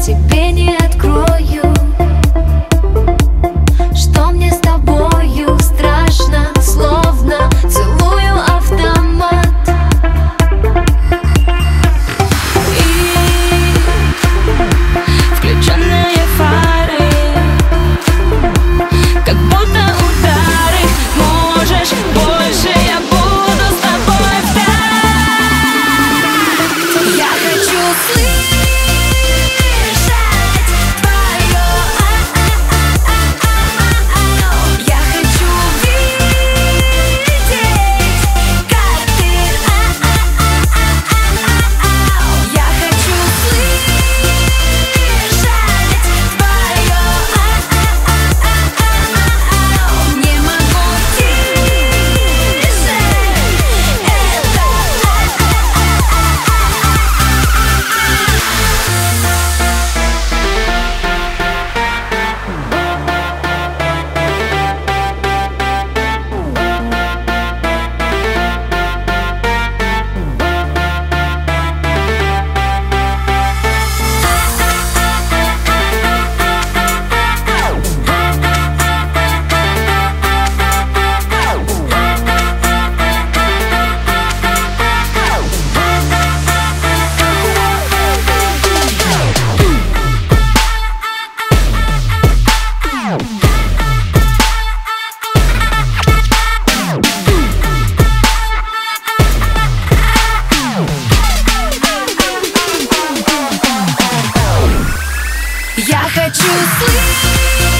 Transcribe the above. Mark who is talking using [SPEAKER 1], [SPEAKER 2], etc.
[SPEAKER 1] тебе не открою, что мне с тобою страшно, словно целую автомат. И включенные фары, как будто удары. Можешь больше, я буду с тобой встать. Я хочу слышать твое я хочу видеть, как ты я хочу слышать твое не могу тише я хочу слышать